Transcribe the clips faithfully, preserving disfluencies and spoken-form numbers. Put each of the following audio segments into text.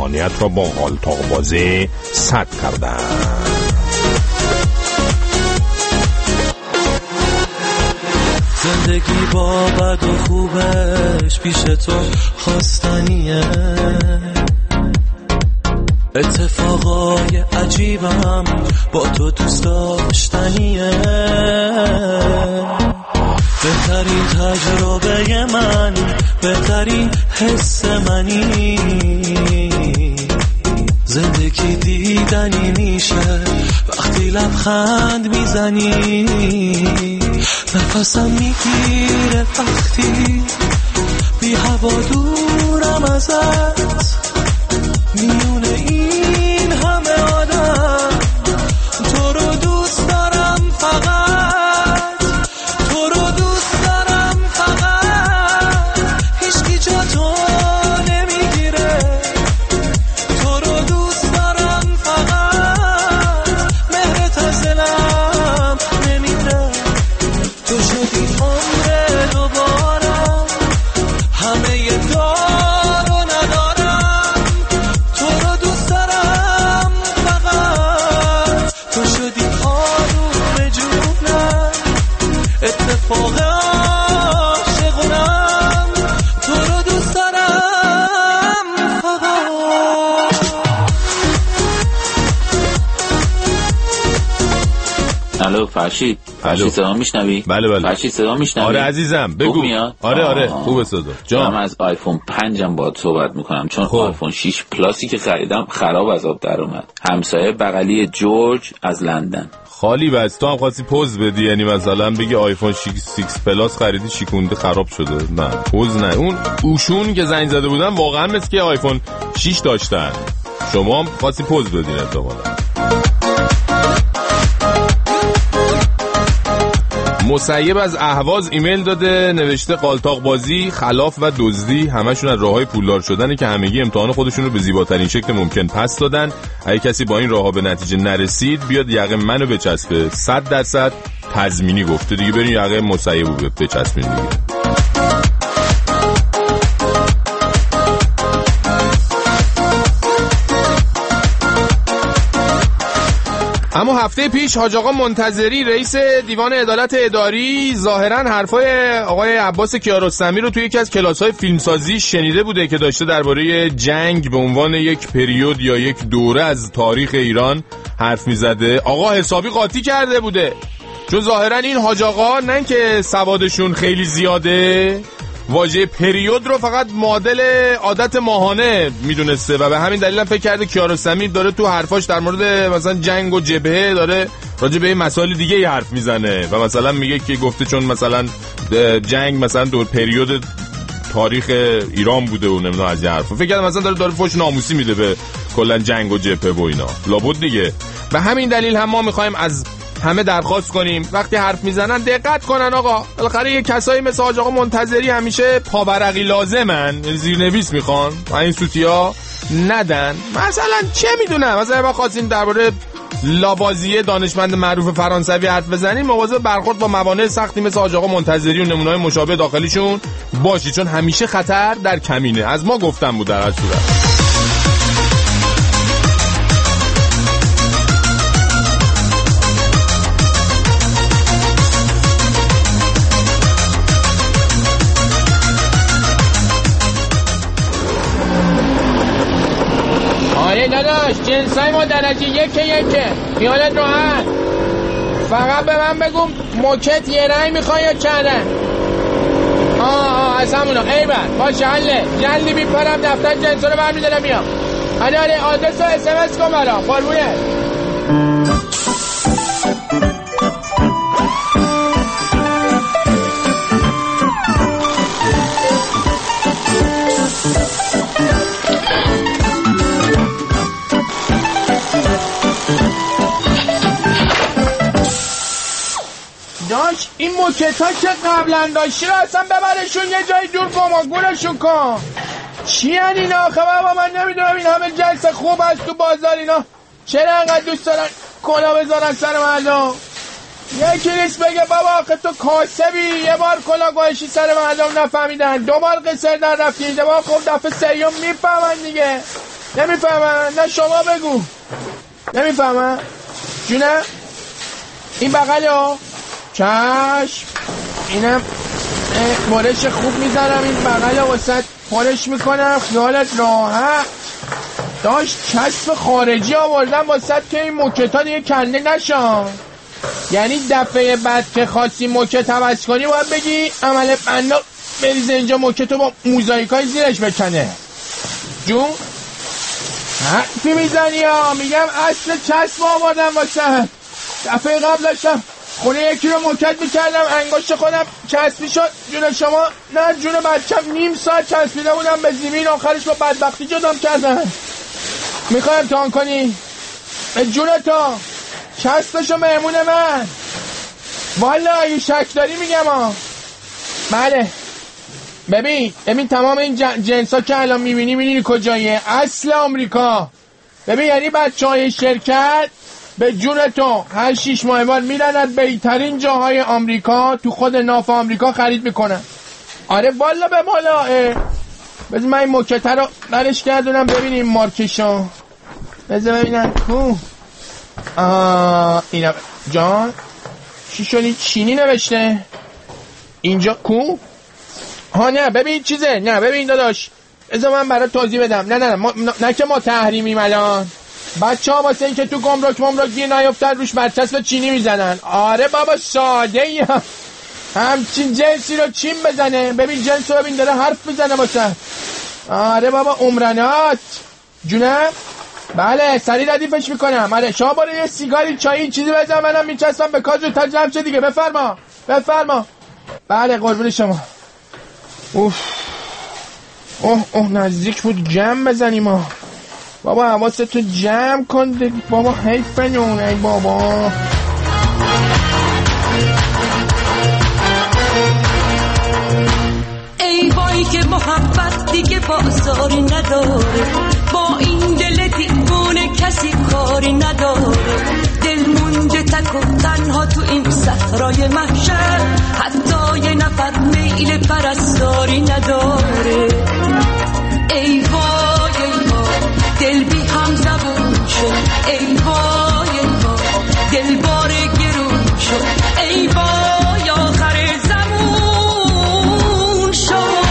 روحانیت را با قالتاق بازی سد کردند. زندگی با بد و خوبش پیش تو خواستنیه، اتفاقای عجیبم با تو دوست داشتنیه. بهترین تجربه من، بهترین حس منی، زندگی دیدنی میشه وقتی لبخند میزنی. نفسم میگیره وقتی بی هوا دورم ازت، میونه این همه آدم تو رو دوست دارم، فقط تو رو دوست دارم، فقط هیچکی جا تو نمیگیره. تو رو دوست دارم، فقط مهرت از دلم نمیره. تو شدی عمر دوبارم، همه ی دار و ندارم. تو رو دوست دارم، فقط تو شدی آروم جونم، اتفاق عاشقونم. تو رو دوست دارم، فقط. الو فرشید، فرشید صدا میشنوی؟ بله بله فرشید صدا میشنوی؟ آره عزیزم بگو. آره آره خوبه صدا. جان از آیفون پنجم باهات صحبت میکنم، چون خب. آیفون شش پلاسی که خریدم خراب از آب در اومد. همسایه بغلی جورج از لندن. خالی بس تو هم خواستی پوز بدی، یعنی مثلا بگی آیفون شش پلاس خریدی شیکونده خراب شده. نه پوز نه، اون اوشون که زنگ زده بودن واقعا مثل که آیفون شش داشتن، شما هم خواستی پوز بدین احتمالاً. مسیب از اهواز ایمیل داده، نوشته قالتاق بازی، خلاف و دزدی همشون از راههای پولدار شدنه که همگی امتحان خودشون رو به زیباترین شکل ممکن پس دادن. اگه کسی با این راهها به نتیجه نرسید بیاد یقه منو بچسبه، صد درصد تضمینی گفته دیگه. بریم یقه مسیب رو بچسبین دیگه. اما هفته پیش حاج آقا منتظری رئیس دیوان عدالت اداری ظاهراً حرفای آقای عباس کیارستمی رو توی یکی از کلاس‌های فیلمسازی شنیده بوده که داشته درباره جنگ به عنوان یک پریود یا یک دوره از تاریخ ایران حرف می‌زده. آقا حسابی قاطی کرده بوده، چون ظاهراً این حاج آقا نه که سوادشون خیلی زیاده، واژه پریود رو فقط معادل عادت ماهانه میدونسته و به همین دلیل هم فکر کرده کیارستمی داره تو حرفاش در مورد مثلا جنگ و جبهه داره راجع به مسائل دیگه ای حرف میزنه و مثلا میگه که گفته چون مثلا جنگ مثلا دور پریود تاریخ ایران بوده و نمیدونم از این حرفا، فکر کردم مثلا داره داره فوش ناموسی میده به کلا جنگ و جبهه و اینا، لابد دیگه. به همین دلیل هم ما میخوایم از همه درخواست کنیم وقتی حرف میزنن دقت کنن. آقا بالاخره یه کسایی مثل حاج آقا منتظری همیشه پاورقی لازمن، زیرنویس میخوان و این سوتیا ندن. مثلا چه میدونم، مثلا ما خواستیم درباره لاوازیه دانشمند معروف فرانسوی حرف بزنیم، مواظب برخورد با موانع سختی مثل حاج آقا منتظری و نمونه‌های مشابه داخلیشون باشی، چون همیشه خطر در کمینه. از ما گفتم بود در هر صورت. داداش جنسای ما درجه یکه یکه، خیالت راحت. فقط به من بگم موکت یه رنگ میخوای یا چندن؟ آه آه از همونا. ای بر باشه حله، جلدی میپرم دفتر جنسا رو برمیدارم میام. آره آره آدرس رو اس ام اس کن برام قربونه. داش این موکت ها که قبلا داشتی رو اصلا ببرشون یه جای دور کن، گورشون کن. چی هن اینا آخه بابا؟ من نمیدونم این همه جلسه خوب هست تو بازار، اینا چرا انقدر دوست دارن کلا بذارن سر مردم؟ یکی نیست بگه بابا آخه تو کاسبی، یه بار کلا گوشی سر مردم نفهمیدن، دو بار قصر در رفتی، یه بار خب دفعه سیوم میفهمن دیگه. نمیفهمن. نه شما بگو. نمیفهمن جونه. این بغل ها چشم. اینم مارش خوب میزنم این بغل ها وسط پارش میکنم. خیالت راحت. داشت کسب خارجی آوردم وسط که این موکت ها دیگه کنده نشان. یعنی دفعه بعد که خواستی موکت عوض کنی باید بگی عمل بنا بریزه اینجا موکتو با موزاییک های زیرش بکنه. جون حرفی میزنی ها. میگم اصل چسب آوردم واسه. دفعه قبل داشتم خونه یکی رو موکت میکردم انگشت خودم چسبی شد. جون شما نه جون بچم نیم ساعت چسبیده بودم به زمین آخرش با بدبختی جدام کردن. میخوای امتحان کنی؟ به جون تو چسبشو مهمون من. والا اگه شک داری میگم ها. بله ببین ببین تمام این جنس ها که الان میبینی میبینی کجایه؟ اصل آمریکا. ببین یعنی بچه های شرکت به جون تو هر شیش ماه بار میرن از بهترین جاهای آمریکا تو خود ناف آمریکا خرید میکنن. آره والا به بالا. بذار من این موکته رو برش گردونم ببینیم مارکشو. بذار ببینم کو. آه اینا جان چی شدی؟ چینی نوشته اینجا کو؟ ها نه ببین چیزه. نه ببین داداش بذار من برات توضیح بدم. نه نه نه ما نه که ما تحریمیم الان. بچه ها واسه این که تو گمرک ممرک گیر نیفتن روش برچسب چینی میزنن. آره بابا ساده ای هم. همچین جنسی رو چین بزنه. ببین جنس رو ببین داره حرف میزنه واسه. آره بابا عمرنات جونه. بله سریع ردیفش میکنم. آره شما برو یه سیگاری چایی چیزی بزن منم میچستم به کار زودتر جمع شه دیگه. بفرما بفرما. بله قربون شما. اوه اوه اوه نزدیک بود جمع بزنیم ها. بابا حواستو جمع کن بابا. حیف نون ای بابا. ای وای که محبت دیگه بازاری نداره. با این دل دیوونه کسی کاری نداره. دل مونده تک و تنها تو این صحرای محشر. حتی یه نفر میل پرستاری نداره. ای وای ای وای دل بی هم زبون شد. ای وای ای وای دل بار گرون شد. ای وای آخر زمون شد.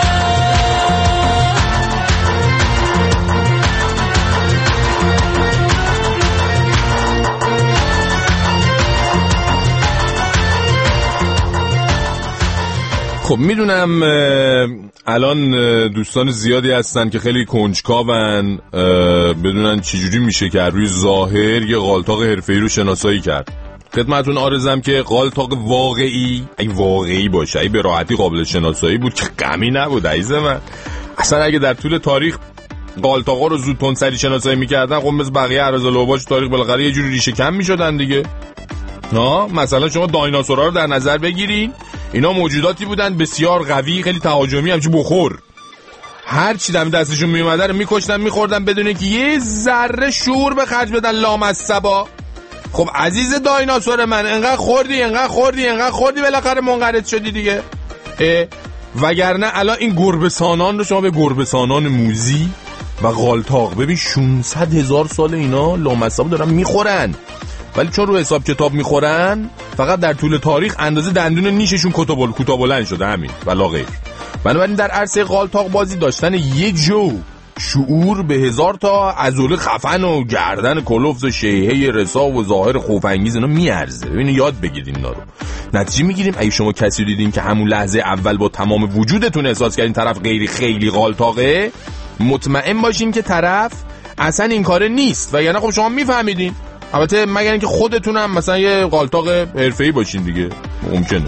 خب میدونم الان دوستان زیادی هستن که خیلی کنجکاون بدونن چجوری میشه که روی ظاهر یه غالطاق حرفه‌ای رو شناسایی کرد. خدمتون عرضم که غالطاق واقعی ای واقعی باشه ای به راحتی قابل شناسایی بود که غمی نبود عزیز من. اصلا اگه در طول تاریخ غالطاقا رو زود تندسری شناسایی میکردن خب مثل بقیه اراذالاباش تاریخ بالاخره یه جوری ریشه کم میشدن دیگه. ها مثلا شما دایناسورها رو در نظر بگیرین. اینا موجوداتی بودن بسیار قوی خیلی تهاجمی همچین بخور. هر چی دم دستشون میومده رو میکشتن میخوردن بدون که یه ذره شعور به خرج بدن لامصبا. خب عزیز دایناسور من انقدر خوردی انقدر خوردی انقدر خوردی بالاخره منقرض شدی دیگه. وگرنه الان این گربه‌سانان رو شما به گربه‌سانان موذی و غالطاق ببین ششصد هزار سال اینا لامصبا دارن میخورن. ولی چون رو حساب کتاب میخورن فقط در طول تاریخ اندازه دندون نیششون کوتاه کوتاه بلند شده همین ولا غیر. بنابراین در عرصه غالطاق بازی داشتن یک جو شعور به هزار تا عضله خفن و گردن کلفت و شیهه رسا و ظاهر خوف‌انگیز اینا میارزه. ببینید یاد بگیرین اینا رو. نتیجه میگیریم اگه شما کسی دیدین که همون لحظه اول با تمام وجودتون احساس کردین طرف غیری خیلی غالطاقه مطمئن باشین که طرف اصلا این کاره نیست و یعنی خب شما میفهمیدین. البته مگر اینکه خودتون هم مثلا یه غالطاق حرفه‌ای باشین دیگه ممکنه.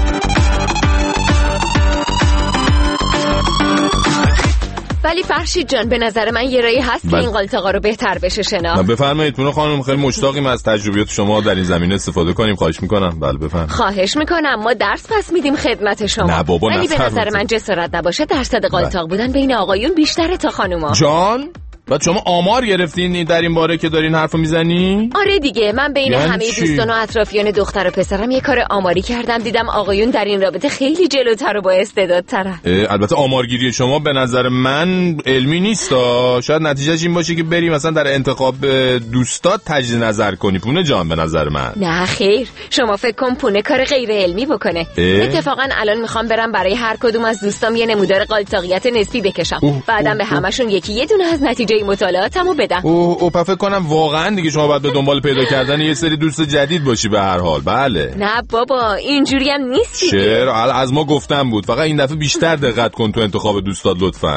ولی فرشید جان به نظر من یه راهی هست که این غالطاقا رو بهتر بشه شناخت. بفرمایید پونو خانم خیلی مشتاقیم از تجربیات شما در این زمینه استفاده کنیم. خواهش میکنم. بله بفرمایید. خواهش میکنم ما درس پس میدیم خدمت شما. نه بابا ولی به نظر من جسارت نباشه درصد غالطاق بودن بین آقایون بیشتره تا خانوما. جان بعد شما آمار گرفتین در این باره که دارین حرفو میزنی؟ آره دیگه، من بین یعنی همه چی؟ دوستان و اطرافیان دختر و پسرم یه کار آماری کردم، دیدم آقایون در این رابطه خیلی جلوتر و با استعدادترن. البته آمارگیری شما به نظر من علمی نیست، شاید نتیجهش این باشه که بریم مثلا در انتخاب دوستات تجدید نظر کنی پونه جان. به نظر من نه خیر، شما فکر کن پونه کار غیر علمی بکنه. اتفاقا الان میخوام برم برای هر کدوم از دوستام یه نمودار قالتاقیت نسبی بکشم، بعدم به همشون یکی یه دونه از نتیجه مطالعاتمو بدم. اوه اوه فکر کنم واقعا دیگه شما باید به دنبال پیدا کردن یه سری دوست جدید باشی به هر حال. بله. نه بابا اینجوری هم نیست دیگه. چرا؟ از ما گفتم بود، فقط این دفعه بیشتر دقت کن تو انتخاب دوستات لطفاً.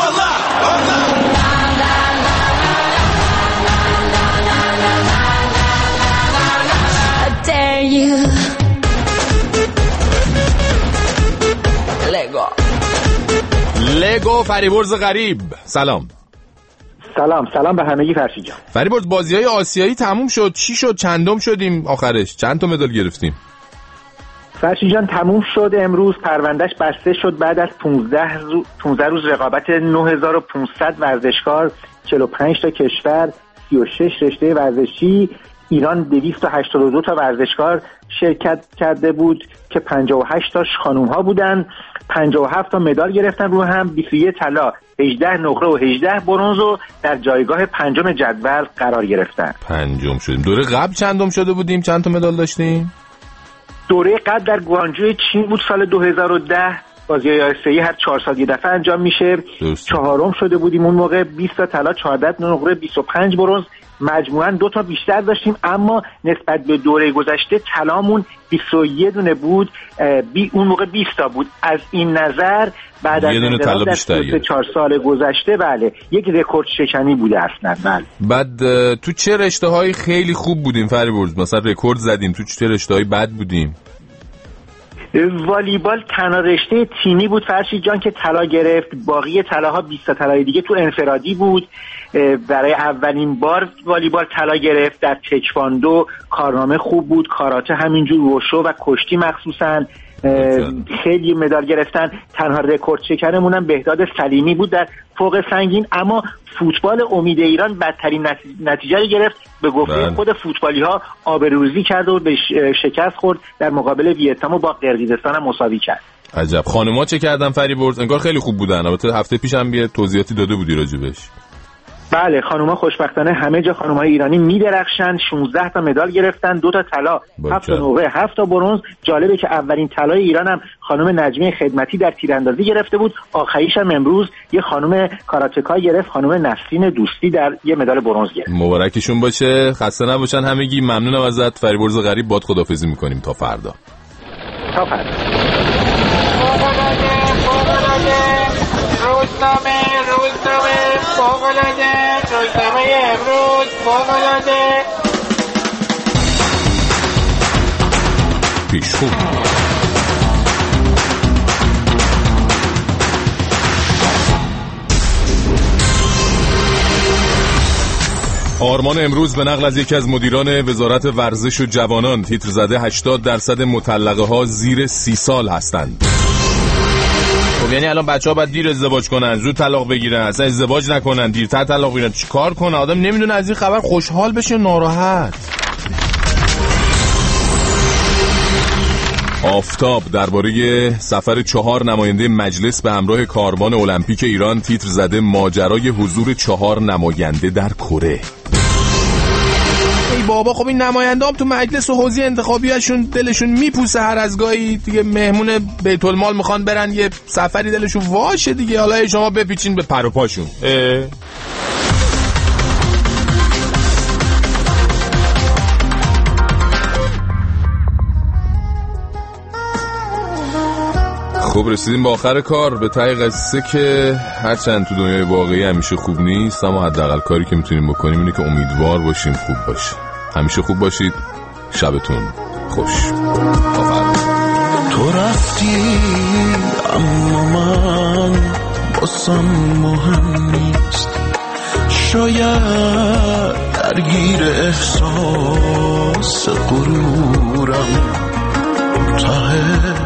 لگو فریبرز غریب، سلام. سلام سلام به همگی فرشید جان. فریبرز بازی‌های آسیایی تموم شد، چی شد؟ چندم شدیم آخرش؟ چند تا مدال گرفتیم؟ فرشید جان تموم شد امروز، پروندهش بسته شد بعد از پانزده روز پانزده روز رقابت نه هزار و پانصد ورزشکار، چهل و پنج تا کشور، سی و شش رشته ورزشی. ایران دویست و هشتاد و دو تا ورزشکار شرکت کرده بود که پنجاه و هشت تاش خانوم ها بودن. پنجاه و هفت تا مدال گرفتن رو هم، بیست و یک طلا، هجده نقره و هجده برنز و در جایگاه پنجم جدول قرار گرفتن. پنجم شدیم. دوره قبل چندم شده بودیم؟ چند تا مدال داشتیم؟ دوره قبل در گوانجو چین بود سال دو هزار و ده. بازی‌های آسیایی هر چهار سال یه دفعه انجام میشه. درست. چهارم شده بودیم اون موقع، بیست تا طلا، چهارده نقره، بیست و پنج برنز. مجموعاً دو تا بیشتر داشتیم، اما نسبت به دوره گذشته طلامون بیست و یک دونه بود، بی اون موقع بیست تا بود. از این نظر بعد از طلا بیشتر در چهار سال گذشته بله یک رکورد شکنی بوده اصلا. بله. بعد تو چه رشته‌هایی خیلی خوب بودیم فریبرز؟ مثلا رکورد زدیم، تو چه رشته‌هایی بد بودیم؟ والیبال تنها رشته تیمی بود فرشید جان که طلا گرفت، باقی طلاها بیست تا طلای دیگه تو انفرادی بود. برای اولین بار والیبال طلا گرفت. در تکواندو کارنامه خوب بود، کاراته همینجور، وشو و کشتی مخصوصاً خیلی مدال گرفتن. تنها رکورد شکنمون هم بهداد سلیمی بود در فوق سنگین. اما فوتبال امید ایران بدترین نتیجه رو گرفت، به گفته خود فوتبالی ها آبروریزی کرد و به شکست خورد، در مقابل ویتنام و با قرقیزستان هم مساوی کرد. عجب. خانوما چه کردن فریبرز؟ انگار خیلی خوب بودن. البته هفته پیش هم یه توضیحاتی داده بودی راجبش. بله خانوما خوشبختانه همه جا خانومای ایرانی میدرخشن. شانزده تا مدال گرفتن، دو تا طلا، هفت تا نقره، هفت تا برنز. جالبه که اولین طلای ایران هم خانم نجمی خدمتی در تیراندازی گرفته بود. آخریش هم امروز یه خانم کاراتکا گرفت، خانم نسرین دوستی در یه مدال برنز گرفت. مبارکشون باشه، خسته نباشن همگی. ممنونم ازت فریبرز غریب. باد خداحافظی میکنیم تا فردا. تا فردا. روزنامه روزنامه فوق‌العاده، روزنامه امروز فوق‌العاده. پیشخو آرمان امروز به نقل از یکی از مدیران وزارت ورزش و جوانان تیتر زده هشتاد درصد مطلقه ها زیر سی سال هستند. خب یعنی الان بچه‌ها باید دیر ازدواج کنن، زود طلاق بگیرن، اصلا ازدواج نکنن، دیرتر طلاق بگیرن. چیکار کنه آدم؟ نمیدونه از این خبر خوشحال بشه ناراحت. آفتاب درباره سفر چهار نماینده مجلس به همراه کاروان المپیک ایران تیتر زده ماجرای حضور چهار نماینده در کره. ای بابا، خب این نماینده هم تو مجلس و حوزه انتخابیشون دلشون میپوسه، هر از گاهی دیگه مهمون بیت المال میخوان برن یه سفری دلشون واشه دیگه. حالا شما بپیچین به پر و پاشون. خب رسیدیم به آخر کار، به ته قصه که هرچند تو دنیای واقعی همیشه خوب نیست، اما حداقل کاری که میتونیم بکنیم اینه که امیدوار باشیم خوب باشه. همیشه خوب باشید. شبتون خوش. تو رفتی اما من باسم مهم نیست، شاید درگیر احساس غرورم، ته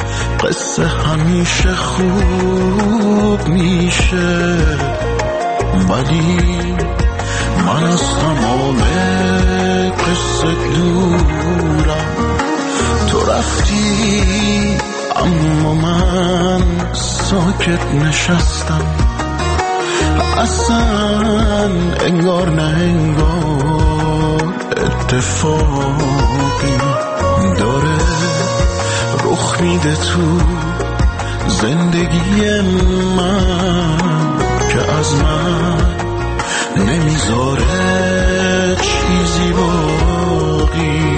قصه همیشه خوب میشه ولی من از تمام قصه دورم. تو رفتی اما من ساکت نشستم، اصلا انگار نه انگار اتفاقی داره رخ میده تو زندگی من که از من نمیذاره چیزی باقی.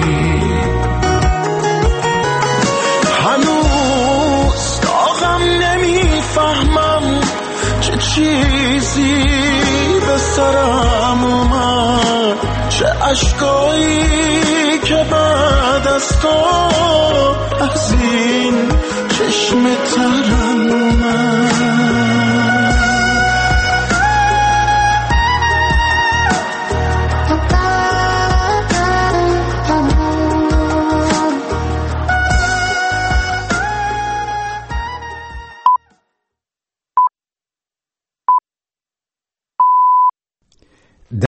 هنوز داغم نمیفهمم چه چیزی به سرم اومد، چه اشکایی که بعد از تو از این چشم ترم اومد.